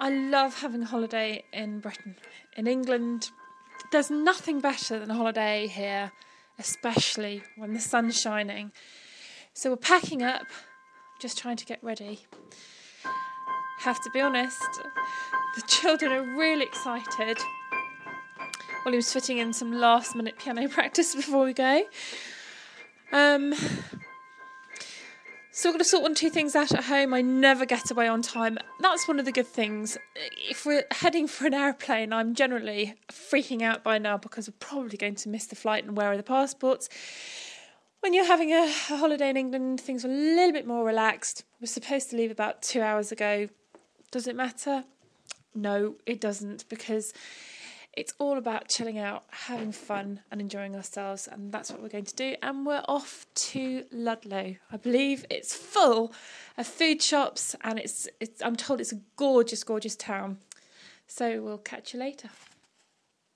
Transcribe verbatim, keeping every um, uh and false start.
I love having a holiday in Britain. In England, there's nothing better than a holiday here, especially when the sun's shining. So we're packing up, just trying to get ready. Have to be honest, the children are really excited. William's fitting in some last minute piano practice before we go. Um, so we're going to sort one or two things out at home. I never get away on time. That's one of the good things. If we're heading for an airplane, I'm generally freaking out by now because we're probably going to miss the flight and where are the passports. When you're having a, a holiday in England, things are a little bit more relaxed. We're supposed to leave about two hours ago. Does it matter? No, it doesn't, because it's all about chilling out, having fun and enjoying ourselves, and that's what we're going to do. And we're off to Ludlow. I believe it's full of food shops, and it's, it's I'm told it's a gorgeous, gorgeous town. So we'll catch you later.